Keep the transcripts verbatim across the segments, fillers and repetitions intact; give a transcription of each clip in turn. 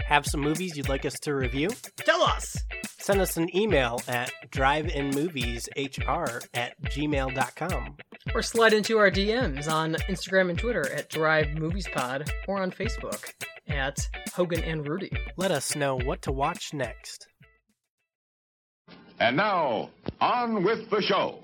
Have some movies you'd like us to review? Tell us! Send us an email at driveinmovieshr at gmail dot com. Or slide into our D Ms on Instagram and Twitter at Drive Movies Pod, or on Facebook at Hogan and Rudy. Let us know what to watch next. And now, on with the show.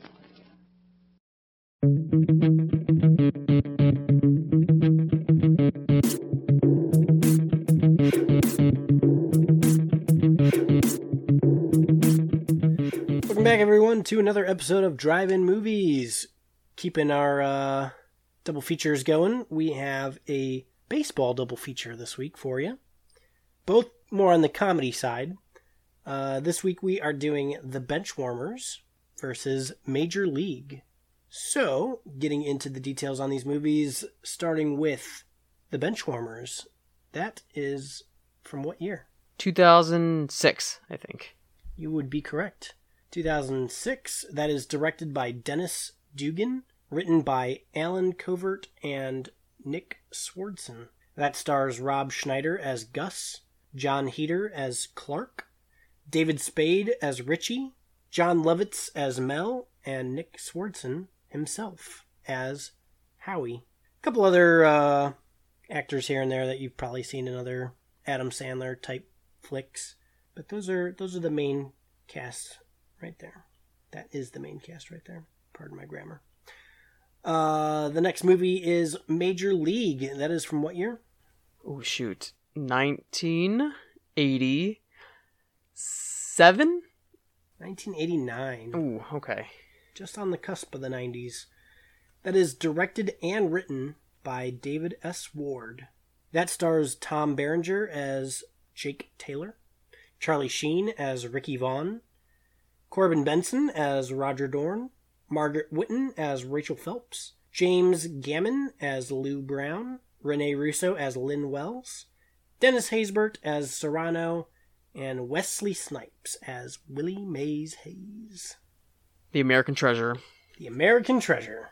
Welcome back, everyone, to another episode of Drive-In Movies. Keeping our uh, double features going, we have a baseball double feature this week for you. Both more on the comedy side. Uh, this week we are doing The Benchwarmers versus Major League. So, getting into the details on these movies, starting with The Benchwarmers. That is from what year? two thousand six, I think. You would be correct. two thousand six. That is directed by Dennis Dugan, written by Alan Covert and Nick Swardson. That stars Rob Schneider as Gus, John Heder as Clark, David Spade as Richie, John Lovitz as Mel, and Nick Swardson himself as Howie. A couple other uh, actors here and there that you've probably seen in other Adam Sandler type flicks, but those are those are the main cast right there. That is the main cast right there. Pardon my grammar. Uh, the next movie is Major League. That is from what year? Oh, shoot. nineteen eighty-seven? nineteen eighty-nine. Ooh, okay. Just on the cusp of the nineties. That is directed and written by David S. Ward. That stars Tom Berenger as Jake Taylor, Charlie Sheen as Ricky Vaughn, Corbin Benson as Roger Dorn, Margaret Whitten as Rachel Phelps, James Gammon as Lou Brown, Rene Russo as Lynn Wells, Dennis Haysbert as Serrano, and Wesley Snipes as Willie Mays Hayes. The American Treasure. The American Treasure.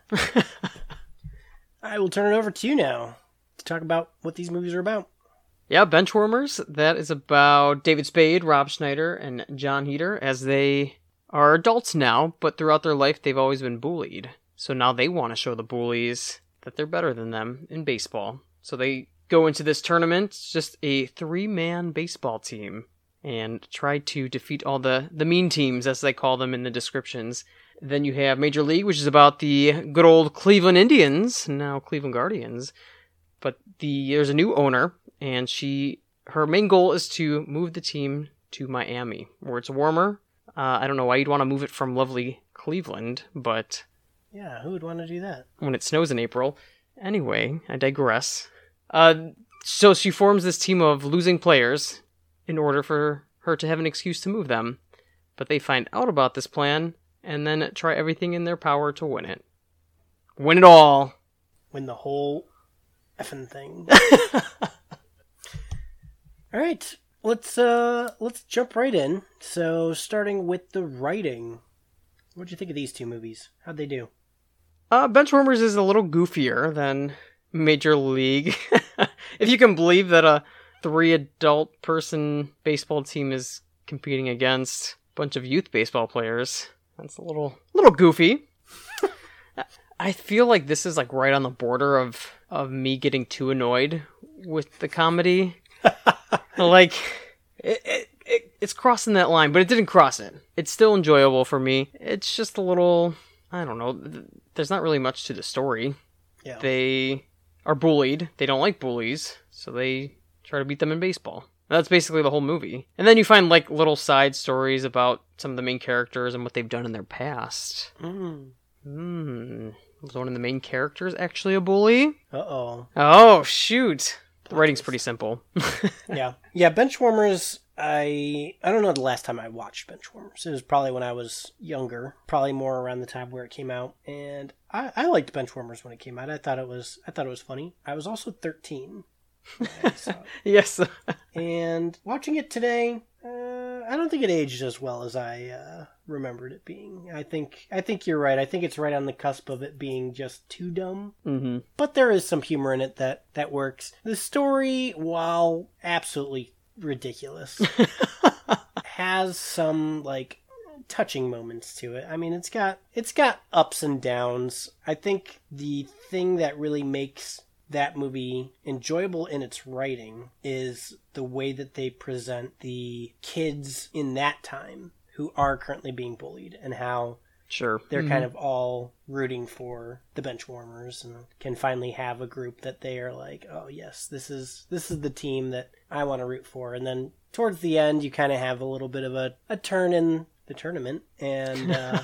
I will turn it over to you now to talk about what these movies are about. Yeah, Benchwarmers. That is about David Spade, Rob Schneider, and John Heder as they are adults now, but throughout their life they've always been bullied. So now they want to show the bullies that they're better than them in baseball. So they go into this tournament, it's just a three-man baseball team, and try to defeat all the, the mean teams, as they call them in the descriptions. Then you have Major League, which is about the good old Cleveland Indians, now Cleveland Guardians. But the there's a new owner, and she her main goal is to move the team to Miami, where it's warmer. Uh, I don't know why you'd want to move it from lovely Cleveland, but... Yeah, who would want to do that? When it snows in April. Anyway, I digress. Uh, so she forms this team of losing players in order for her to have an excuse to move them. But they find out about this plan, and then try everything in their power to win it. Win it all! Win the whole effing thing. Alright, let's uh let's jump right in. So, starting with the writing. What'd you think of these two movies? How'd they do? Uh, Benchwarmers is a little goofier than Major League. If you can believe that a three-adult person baseball team is competing against a bunch of youth baseball players. That's a little little goofy. I feel like this is like right on the border of, of me getting too annoyed with the comedy. Like, it, it, it it's crossing that line, but it didn't cross it. It's still enjoyable for me. It's just a little, I don't know, there's not really much to the story. Yeah. They are bullied. They don't like bullies, so they try to beat them in baseball. That's basically the whole movie. And then you find, like, little side stories about some of the main characters and what they've done in their past. Mm. Hmm. Was one of the main characters actually a bully? Uh-oh. Oh, shoot. The writing's pretty simple. Yeah. Yeah, Benchwarmers, I I don't know the last time I watched Benchwarmers. It was probably when I was younger. Probably more around the time where it came out. And I, I liked Benchwarmers when it came out. I thought it was I thought it was funny. I was also thirteen. Yes. And watching it today, uh, I don't think it aged as well as I uh, remembered it being. I think I think you're right. I think it's right on the cusp of it being just too dumb. Mm-hmm. But there is some humor in it that, that works. The story, while absolutely ridiculous. Has some, like, touching moments to it. I mean, it's got it's got ups and downs. I think the thing that really makes that movie enjoyable in its writing is the way that they present the kids in that time who are currently being bullied, and how sure they're mm-hmm. kind of all rooting for the Benchwarmers and can finally have a group that they are like, oh yes, this is this is the team that I want to root for. And then towards the end, you kind of have a little bit of a, a turn in the tournament, and uh,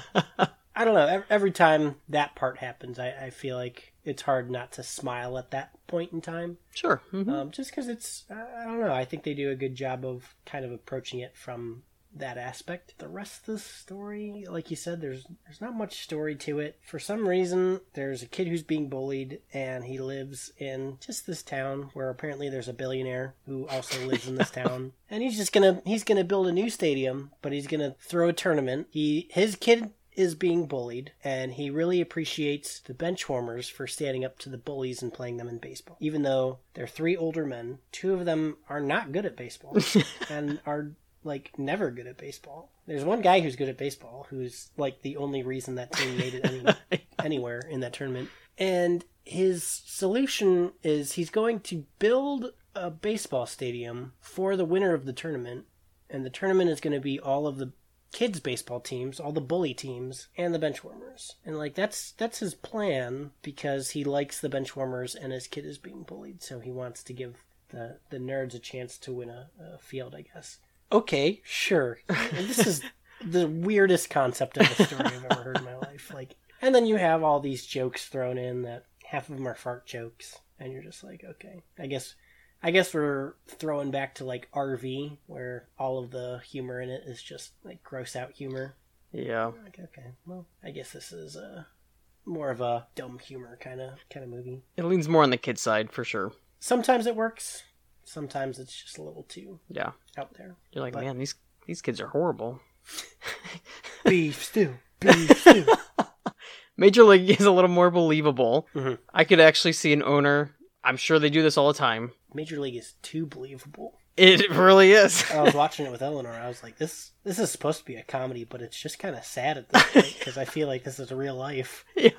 I don't know, every time that part happens, I, I feel like it's hard not to smile at that point in time. Sure. Mm-hmm. Um, just because it's, I don't know, I think they do a good job of kind of approaching it from that aspect. The rest of the story, like you said, there's there's not much story to it. For some reason, there's a kid who's being bullied, and he lives in just this town where apparently there's a billionaire who also lives in this town, and he's just gonna he's gonna build a new stadium, but he's gonna throw a tournament. He his kid is being bullied, and he really appreciates the Benchwarmers for standing up to the bullies and playing them in baseball. Even though they're three older men, two of them are not good at baseball and are like never good at baseball. There's one guy who's good at baseball who's like the only reason that team made it any, anywhere in that tournament. And his solution is he's going to build a baseball stadium for the winner of the tournament, and the tournament is going to be all of the kids baseball teams, all the bully teams, and the Benchwarmers. And like that's that's his plan, because he likes the Benchwarmers and his kid is being bullied, so he wants to give the the nerds a chance to win a, a field, I guess. Okay, sure. This is the weirdest concept of a story I've ever heard in my life. Like, and then you have all these jokes thrown in that half of them are fart jokes, and you're just like, okay, I guess, I guess we're throwing back to like R V, where all of the humor in it is just like gross out humor. Yeah. Like, okay, well, I guess this is a more of a dumb humor kind of kind of movie. It leans more on the kid side for sure. Sometimes it works. Sometimes it's just a little too yeah out there. You're like, but, man, these these kids are horrible. Beef stew, beef stew. Major League is a little more believable. Mm-hmm. I could actually see an owner. I'm sure they do this all the time. Major League is too believable. It really is. I was watching it with Eleanor. I was like, this this is supposed to be a comedy, but it's just kind of sad at this point, because I feel like this is real life. Yep.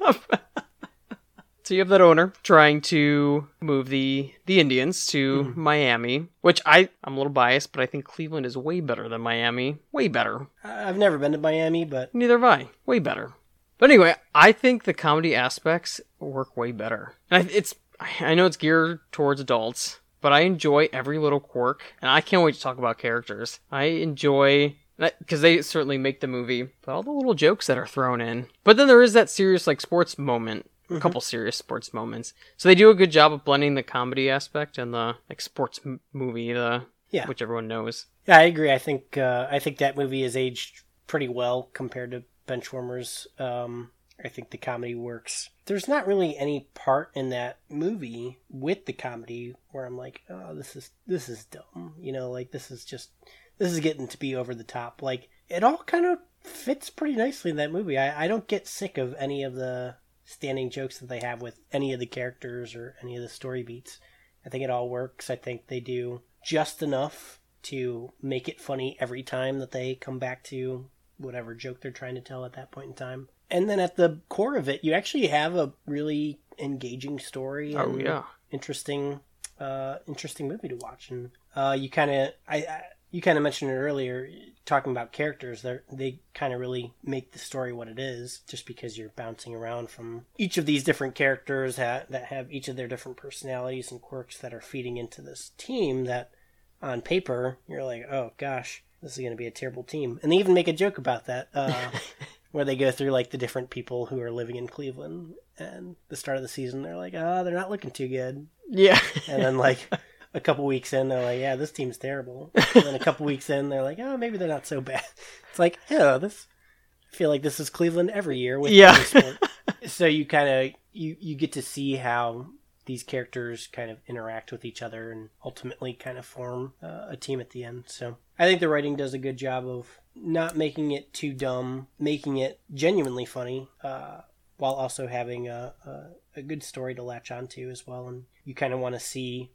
So you have that owner trying to move the the Indians to mm-hmm. Miami, which I, I'm a little biased, but I think Cleveland is way better than Miami. Way better. I've never been to Miami, but... Neither have I. Way better. But anyway, I think the comedy aspects work way better. And I, it's I know it's geared towards adults, but I enjoy every little quirk, and I can't wait to talk about characters. I enjoy... because they certainly make the movie, but all the little jokes that are thrown in. But then there is that serious like sports moment. A couple serious sports moments. So they do a good job of blending the comedy aspect and the like sports m- movie, the yeah. which everyone knows. Yeah, I agree. I think uh, I think that movie is aged pretty well compared to Benchwarmers. Um, I think the comedy works. There's not really any part in that movie with the comedy where I'm like, oh, this is this is dumb. You know, like this is just this is getting to be over the top. Like it all kind of fits pretty nicely in that movie. I, I don't get sick of any of the standing jokes that they have with any of the characters or any of the story beats. I think it all works. I think they do just enough to make it funny every time that they come back to whatever joke they're trying to tell at that point in time. And then at the core of it, you actually have a really engaging story and oh, yeah. interesting uh, interesting movie to watch. And uh, you kind of I, I you kind of mentioned it earlier, talking about characters. They they kind of really make the story what it is, just because you're bouncing around from each of these different characters ha- that have each of their different personalities and quirks that are feeding into this team that, on paper, you're like, oh gosh, this is going to be a terrible team. And they even make a joke about that, uh, where they go through like the different people who are living in Cleveland, and the start of the season, they're like, oh, they're not looking too good. Yeah. And then like... a couple weeks in, they're like, yeah, this team's terrible. And then a couple weeks in, they're like, oh, maybe they're not so bad. It's like, yeah, this. I feel like this is Cleveland every year with yeah. every sport. So you kind of, you, you get to see how these characters kind of interact with each other and ultimately kind of form uh, a team at the end. So I think the writing does a good job of not making it too dumb, making it genuinely funny, uh, while also having a, a, a good story to latch onto as well. And you kind of want to see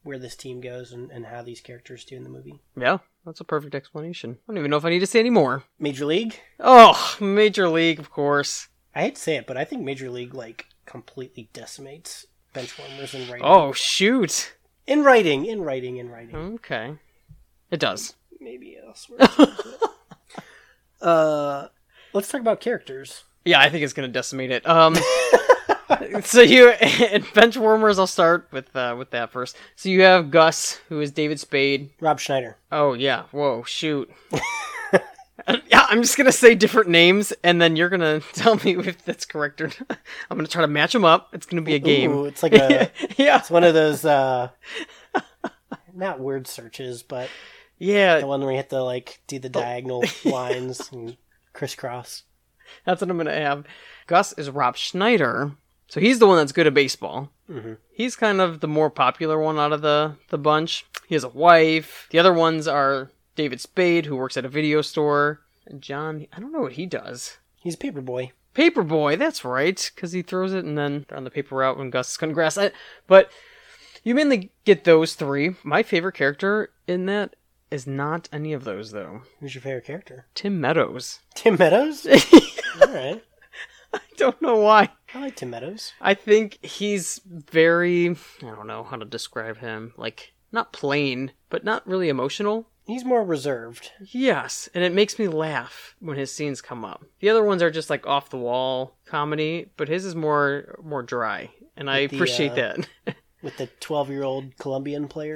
where this team goes and, and how these characters do in the movie. Yeah, that's a perfect explanation. I don't even know if I need to say any more. Major League? Oh, Major League, of course. I hate to say it, but I think Major League, like, completely decimates Benchwarmers in writing. Oh, shoot. In writing, in writing, in writing. Okay. It does. Maybe elsewhere. uh, let's talk about characters. Yeah, I think it's going to decimate it. Um, so you, in Benchwarmers, I'll start with uh, with that first. So you have Gus, who is David Spade. Rob Schneider. Oh, yeah. Whoa, shoot. Yeah, I'm just going to say different names, and then you're going to tell me if that's correct or not. I'm going to try to match them up. It's going to be a game. Ooh, it's like a... Yeah. It's one of those, uh... not word searches, but... Yeah. The one where you have to, like, do the diagonal lines and crisscross. That's what I'm going to have. Gus is Rob Schneider, so he's the one that's good at baseball. Mm-hmm. He's kind of the more popular one out of the, the bunch. He has a wife. The other ones are David Spade, who works at a video store. And John, I don't know what he does. He's a paper boy. Paperboy, that's right, because he throws it and then they're on the paper route when Gus is cutting grass. I, but you mainly get those three. My favorite character in that is not any of those, though. Who's your favorite character? Tim Meadows. Tim Meadows? All right. I don't know why. I like Tim Meadows. I think he's very, I don't know how to describe him, like, not plain, but not really emotional. He's more reserved. Yes, and it makes me laugh when his scenes come up. The other ones are just like off the wall comedy, but his is more more dry, and I the, appreciate uh, that. With the twelve-year-old Colombian player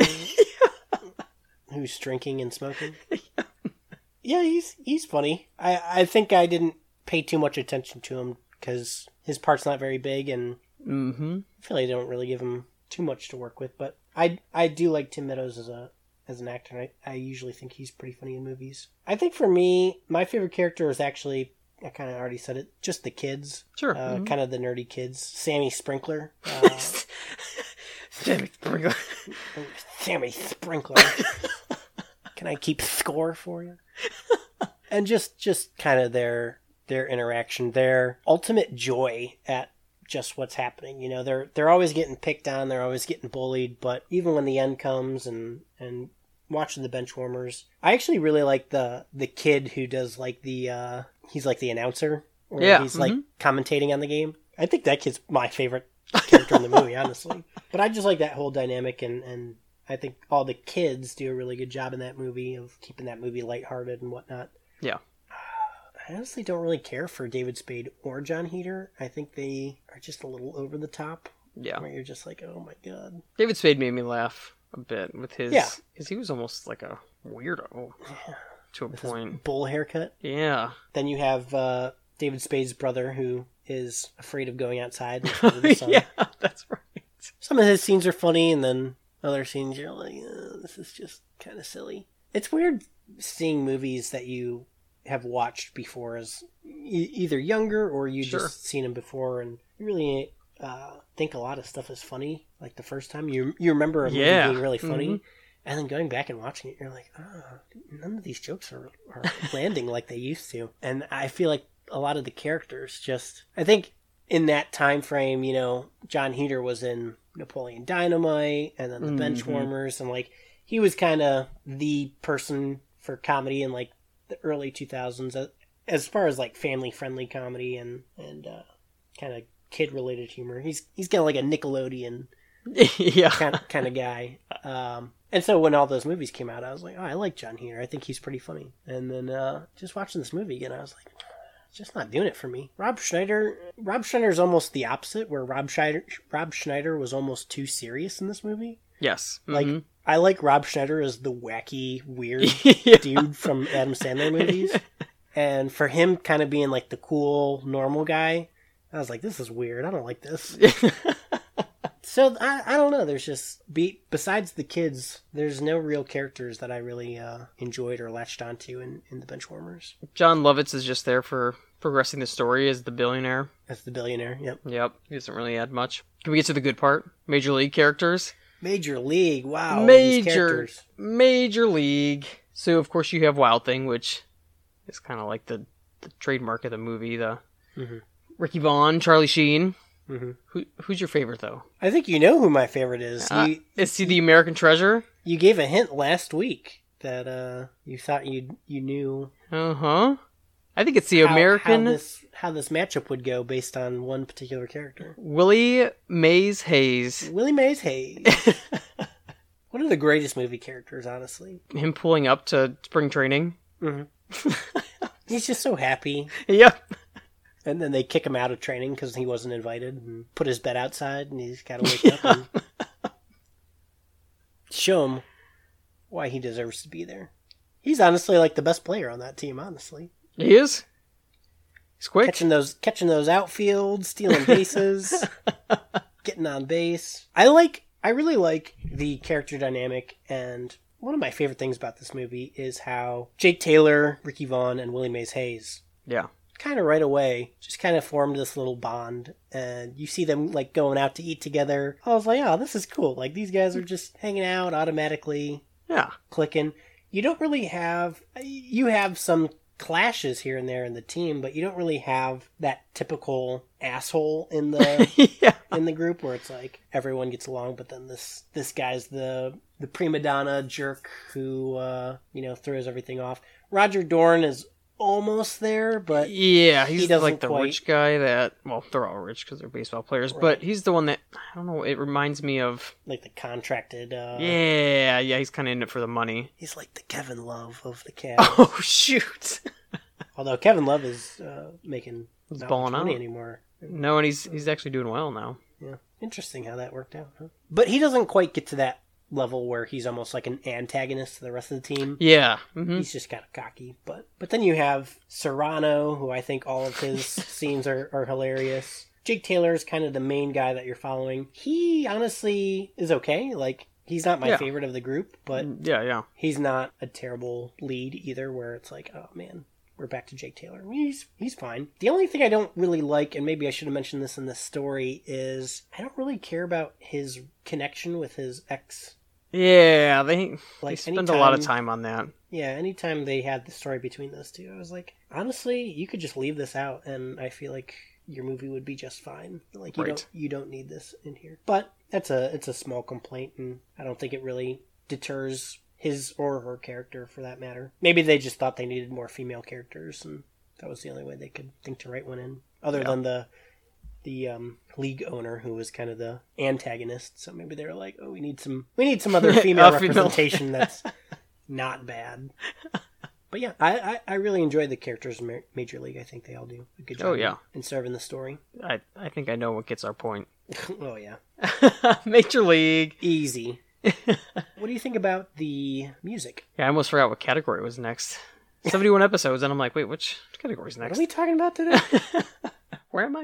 who's drinking and smoking. Yeah. Yeah, he's he's funny. I, I think I didn't pay too much attention to him because his part's not very big, and Mm-hmm. I feel like I don't really give him too much to work with. But I I do like Tim Meadows as a as an actor. And I I usually think he's pretty funny in movies. I think for me, my favorite character is actually, I kind of already said it, just the kids. Sure. Uh, Mhm. Kind of the nerdy kids. Sammy Sprinkler. Uh, Sammy Sprinkler. Sammy Sprinkler. Can I keep score for you? And just just kind of their their interaction, their ultimate joy at just what's happening. You know, they're they're always getting picked on, they're always getting bullied, but even when the end comes and and watching the Benchwarmers, I actually really like the the kid who does like the uh he's like the announcer, or Yeah, he's like mhm. commentating on the game. I think that kid's my favorite character in the movie, honestly. But I just like that whole dynamic, and and I think all the kids do a really good job in that movie of keeping that movie lighthearted and whatnot. Yeah. I honestly don't really care for David Spade or John Heder. I think they are just a little over the top. Yeah. Where you're just like, oh my god. David Spade made me laugh a bit with his... Yeah. Because he was almost like a weirdo to a With his point. bull haircut. Yeah. Then you have uh, David Spade's brother, who is afraid of going outside in front of the sun. Yeah, that's right. Some of his scenes are funny, and then other scenes you're like, oh, this is just kind of silly. It's weird seeing movies that you have watched before as e- either younger or you Sure. just seen them before, and you really uh, think a lot of stuff is funny. Like the first time you you remember a movie Yeah. being really funny, Mhm. and then going back and watching it, you're like, oh, none of these jokes are, are landing like they used to. And I feel like a lot of the characters just, I think in that time frame, you know, John Heder was in Napoleon Dynamite and then the Mhm. Benchwarmers, and like he was kind of the person for comedy in like the early two thousands as, as far as like family friendly comedy and and uh, kind of kid related humor. He's he's kind of like a Nickelodeon Yeah. kind of, kind of guy. Um, and so when all those movies came out, I was like, oh, I like John Heder. I think he's pretty funny. And then uh, just watching this movie again, I was like, it's just not doing it for me. Rob Schneider, Rob Schneider is almost the opposite, where Rob Schneider, Rob Schneider was almost too serious in this movie. Yes. Like, Mhm. I like Rob Schneider as the wacky, weird Yeah. dude from Adam Sandler movies. And for him kind of being like the cool, normal guy, I was like, this is weird. I don't like this. So, I, I don't know. There's just, be, besides the kids, there's no real characters that I really uh, enjoyed or latched onto in, in the Benchwarmers. John Lovitz is just there for progressing the story as the billionaire. That's the billionaire, yep. Yep. He doesn't really add much. Can we get to the good part? Major League characters? Major League, wow. These Major, characters. Major League. So, of course, you have Wild Thing, which is kind of like the, the trademark of the movie. The Mhm. Ricky Vaughn, Charlie Sheen. Mm-hmm. Who who's your favorite though? I think you know who my favorite is. Uh, You, is he the American Treasure? you gave a hint last week that uh, you thought you you knew Uh huh. I think it's the how, American how this how this matchup would go based on one particular character. Willie Mays Hayes. Willie Mays Hayes. One of the greatest movie characters, honestly. Him pulling up to spring training. Mm-hmm. He's just so happy. Yep. And then they kick him out of training because he wasn't invited and put his bed outside and he's got to wake up and show him why he deserves to be there. He's honestly like the best player on that team, honestly. He is. He's quick. Catching those catching those outfields, stealing bases, getting on base. I like I really like the character dynamic, and one of my favorite things about this movie is how Jake Taylor, Ricky Vaughn, and Willie Mays Hayes Yeah. kind of right away just kind of formed this little bond, and you see them like going out to eat together. I was like, oh, this is cool. Like these guys are just hanging out automatically, Yeah. clicking. You don't really have you have some clashes here and there in the team, but you don't really have that typical asshole in the Yeah. in the group where it's like everyone gets along, but then this this guy's the the prima donna jerk who uh, you know throws everything off. Roger Dorn is almost there, but Yeah, he he's doesn't like the quite- rich guy that, well, they're all rich because they're baseball players, Right. but he's the one that, I don't know, it reminds me of, like the contracted. Uh, yeah, yeah, he's kind of in it for the money. he's like the Kevin Love of the Cavs. Oh, shoot. Although Kevin Love is uh, making He's not balling much money out. anymore. No, and he's he's actually doing well now. Yeah, interesting how that worked out. Huh? But he doesn't quite get to that level where he's almost like an antagonist to the rest of the team. Yeah. hmm He's just kind of cocky. But but then you have Serrano, who I think all of his scenes are, are hilarious. Jake Taylor is kind of the main guy that you're following. He honestly is okay. Like, he's not my Yeah. favorite of the group, but Yeah, yeah. he's not a terrible lead either, where it's like, oh man, we're back to Jake Taylor. He's he's fine. The only thing I don't really like, and maybe I should have mentioned this in the story, is I don't really care about his connection with his ex. Yeah, they, they Like, spend a lot of anytime- time on that. Yeah, anytime they had the story between those two, I was like, honestly, you could just leave this out, and I feel like your movie would be just fine. Like, you Right. don't you don't need this in here. But that's a it's a small complaint, and I don't think it really deters his or her character for that matter. Maybe they just thought they needed more female characters, and that was the only way they could think to write one in, other Yeah. than the the um, league owner who was kind of the antagonist. So maybe they were like, oh, we need some we need some other female A female. representation that's not bad. But yeah, I, I, I really enjoyed the characters in Ma- Major League. I think they all do a good job Oh, yeah. in serving the story. I, I think I know what gets our point. Oh, yeah. Major League. Easy. What do you think about the music? Yeah, I almost forgot what category was next. seventy-one episodes, and I'm like, wait, which category's What next? are we talking about today? Where am I?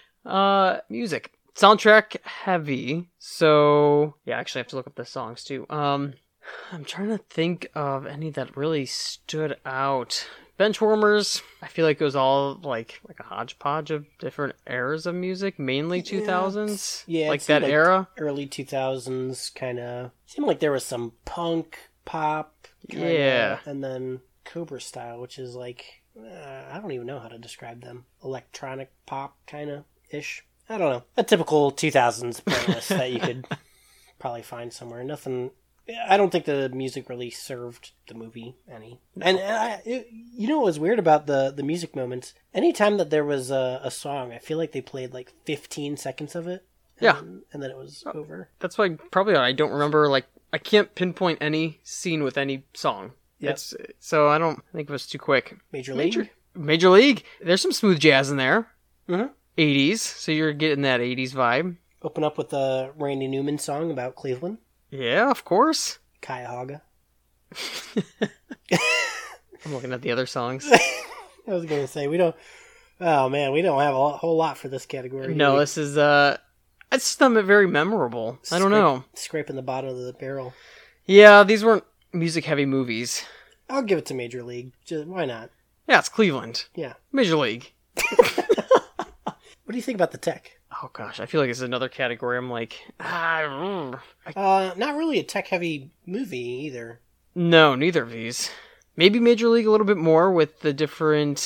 Uh, music. Soundtrack heavy. So, yeah, actually I have to look up the songs too. Um, I'm trying to think of any that really stood out. Benchwarmers, I feel like it was all like like a hodgepodge of different eras of music, mainly two thousands. Yeah, it like seemed that era. Early two thousands, kind of. Seemed like there was some punk, pop, kinda, Yeah. and then Cobra Style, which is like, uh, I don't even know how to describe them. Electronic pop, kind of ish. I don't know. A typical two thousands playlist that you could probably find somewhere. Nothing. I don't think the music really served the movie any. And I, it, you know what was weird about the, the music moments? Anytime that there was a, a song, I feel like they played like fifteen seconds of it. And, Yeah. And then it was over. That's why probably I don't remember, like, I can't pinpoint any scene with any song. Yep. It's, so I don't think it was too quick. Major League? Major, Major League. There's some smooth jazz in there. Mhm. eighties, so you're getting that eighties vibe. Open up with a Randy Newman song about Cleveland. Yeah, of course. Cuyahoga. I'm looking at the other songs. I was going to say, we don't... Oh, man, we don't have a whole lot for this category. No, do we? this is, uh, it's just not very memorable. I don't Scrape- know. Scraping the bottom of the barrel. Yeah, these weren't music-heavy movies. I'll give it to Major League. Just, why not? Yeah, it's Cleveland. Yeah. Major League. What do you think about the tech? Oh, gosh, I feel like it's another category. I'm like, ah, mm. I- Uh, not really a tech-heavy movie either. no, neither of these. Maybe Major League a little bit more with the different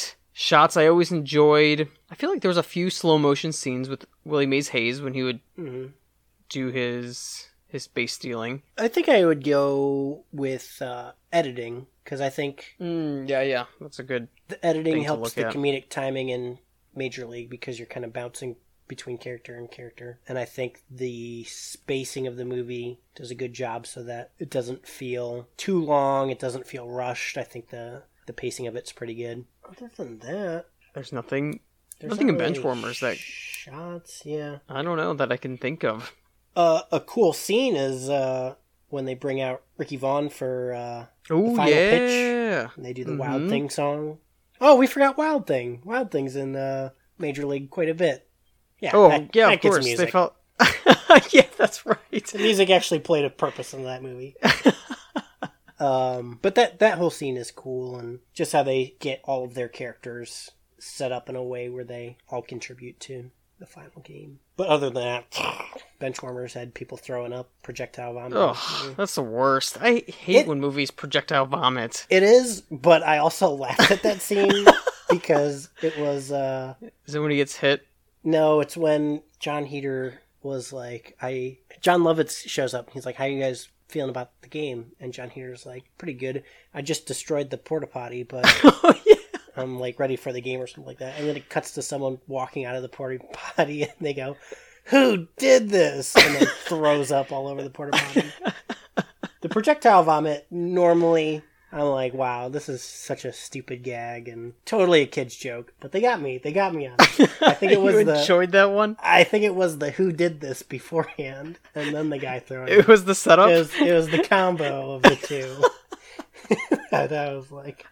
shots. I always enjoyed. I feel like there was a few slow motion scenes with Willie Mays Hayes when he would Mm-hmm. do his his base stealing. I think I would go with uh, editing, because I think Mm, yeah, yeah, that's a good. the editing thing to helps look the at. comedic timing in Major League, because you're kind of bouncing between character and character. And I think the spacing of the movie does a good job so that it doesn't feel too long, it doesn't feel rushed. I think the, the pacing of it's pretty good. Other than that, There's nothing, there's nothing not in really Benchwarmers that shots, yeah. I don't know that I can think of. Uh, a cool scene is uh, when they bring out Ricky Vaughn for uh, Oh final yeah, pitch. and they do the Wild Mhm. Thing song. Oh, we forgot Wild Thing. Wild Thing's in uh, Major League quite a bit. Yeah, Oh that- yeah, that of gets course. They music. felt. Yeah, that's right. The music actually played a purpose in that movie. um, but that that whole scene is cool, and just how they get all of their characters set up in a way where they all contribute to the final game. But other than that, Benchwarmers had people throwing up projectile vomit. Oh, that's the worst. I hate It- when movies projectile vomit. It is, but I also laughed at that scene because it was. Uh, Is it when he gets hit? No, it's when John Heater was like, I John Lovitz shows up. He's like, "How you guys feeling about the game?" And John Heater's like, "Pretty good. I just destroyed the porta potty, but Oh yeah. I'm like ready for the game," or something like that. And then it cuts to someone walking out of the porta potty, and they go, "Who did this?" And then throws up all over the porta potty. The projectile vomit normally. I'm like, wow, this is such a stupid gag and totally a kid's joke. But they got me. They got me on it. I think it was you the. enjoyed that one. I think it was the who did this beforehand, and then the guy throwing It it. was the setup. It was, it was the combo of the two. that was like,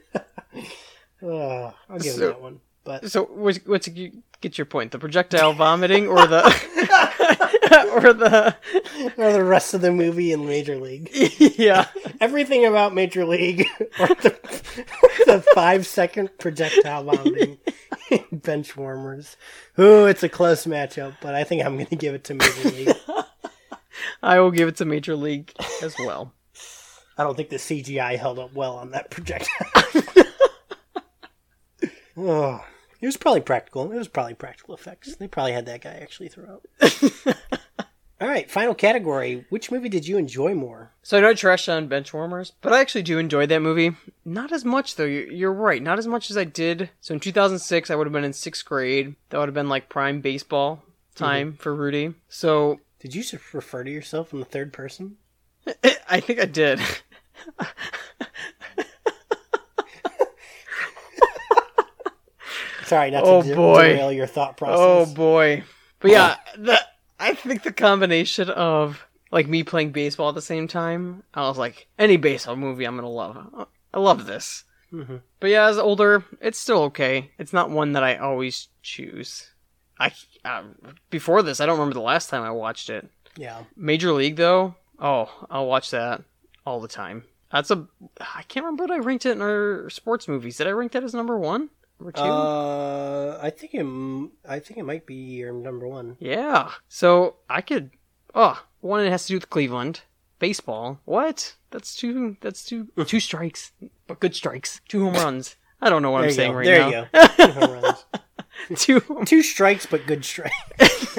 oh, I'll give him So- that one. But So, what's, what's get your point? The projectile vomiting, or the, or the, or the rest of the movie in Major League, yeah. everything about Major League, or the, the five second projectile vomiting in Benchwarmers. Ooh, it's a close matchup, but I think I'm going to give it to Major League. I will give it to Major League as well. I don't think the C G I held up well on that projectile. Oh, it was probably practical. It was probably practical effects. They probably had that guy actually throw up. All right, final category. Which movie did you enjoy more? So I know I trashed on Benchwarmers, but I actually do enjoy that movie. Not as much, though. You're you're right. Not as much as I did. So in two thousand six, I would have been in sixth grade. That would have been like prime baseball time mm-hmm. for Rudy. So did you refer to yourself in the third person? I think I did. Sorry, not oh, to de- boy. derail your thought process. Oh boy. But yeah, the, I think the combination of like me playing baseball at the same time, I was like, any baseball movie I'm gonna love. I love this. Mm-hmm. But yeah, as older, it's still okay. It's not one that I always choose. I uh, before this, I don't remember the last time I watched it. Yeah. Major League though, oh, I'll watch that all the time. That's a I can't remember what I ranked it in our sports movies. Did I rank that as number one? Number two? Uh, I think it. I think it might be your number one. Yeah. So I could. Oh, one it has to do with Cleveland baseball. What? That's two. That's two. two strikes, but good strikes. Two home runs. I don't know what there I'm saying go. right there now. There you go. Two home runs. two. Two strikes, but good strikes.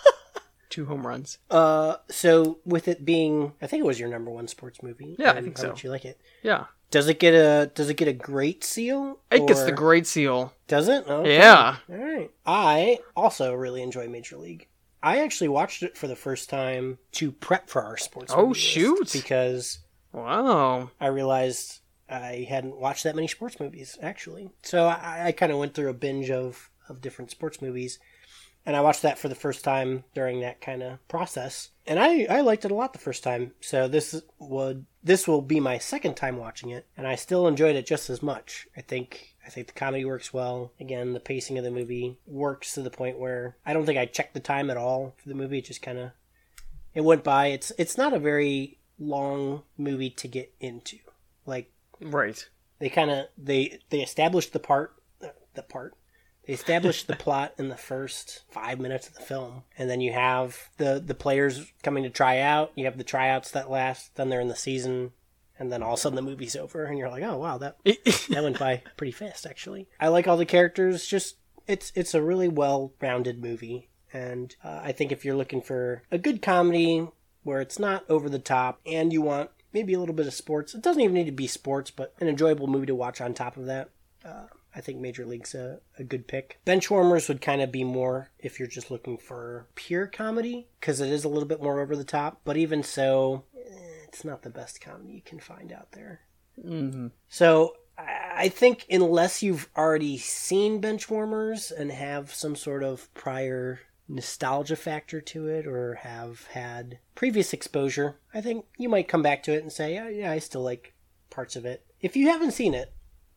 Two home runs. Uh, so with it being, I think it was your number one sports movie. Yeah, I think how so. much you like it? Yeah. Does it get a Does it get a great seal? It gets or- the great seal. Does it? Okay. Yeah. All right. I also really enjoy Major League. I actually watched it for the first time to prep for our sports. Oh, movie list shoot. because Wow. I realized I hadn't watched that many sports movies actually. So I, I kind of went through a binge of of different sports movies. And I watched that for the first time during that kind of process. And I, I liked it a lot the first time. So this would this will be my second time watching it. And I still enjoyed it just as much. I think I think the comedy works well. Again, the pacing of the movie works to the point where I don't think I checked the time at all for the movie. It just kind of it went by. It's it's not a very long movie to get into. Like Right. they kind of they they established the part the part They established the plot in the first five minutes of the film, and then you have the, the players coming to try out. You have the tryouts that last, then they're in the season, and and then all of a sudden the movie's over, and you're like, oh wow, that that went by pretty fast, actually. I like all the characters. Just it's it's a really well-rounded movie, and uh, I think if you're looking for a good comedy where it's not over the top, and you want maybe a little bit of sports, it doesn't even need to be sports, but an enjoyable movie to watch on top of that. Uh, I think Major League's a, a good pick. Benchwarmers would kind of be more if you're just looking for pure comedy, because it is a little bit more over the top. But even so, eh, it's not the best comedy you can find out there. Mm-hmm. So I think unless you've already seen Benchwarmers and have some sort of prior nostalgia factor to it, or have had previous exposure, I think you might come back to it and say, oh, yeah, I still like parts of it. If you haven't seen it,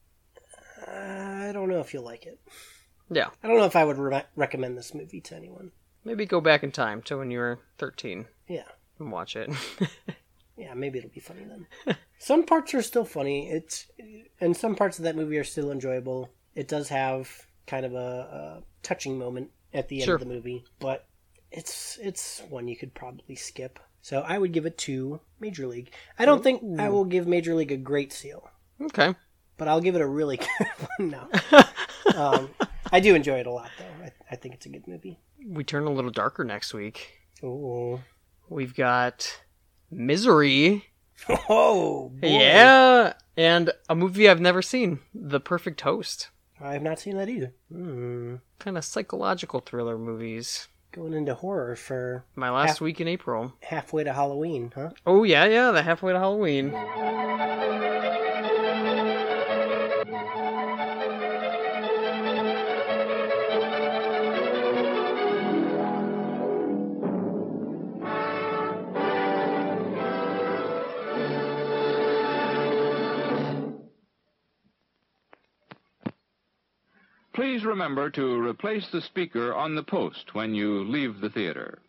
I don't know if you'll like it. Yeah. I don't know if I would re- recommend this movie to anyone. Maybe go back in time to when you were thirteen. Yeah. And watch it. Yeah, maybe it'll be funny then. Some parts are still funny. It's and some parts of that movie are still enjoyable. It does have kind of a, a touching moment at the end Sure. of the movie, but it's it's one you could probably skip. So I would give it to Major League. I don't think I will give Major League a great seal, Okay. but I'll give it a really good one. No. um, I do enjoy it a lot, though. I, I think it's a good movie. We turn a little darker next week. Oh. We've got Misery. Oh, boy. Yeah. And a movie I've never seen, The Perfect Host. I have not seen that either. Hmm. Kind of psychological thriller movies. Going into horror for My last Half- week in April. halfway to Halloween, huh? Oh, yeah, yeah, the halfway to Halloween. Please remember to replace the speaker on the post when you leave the theater.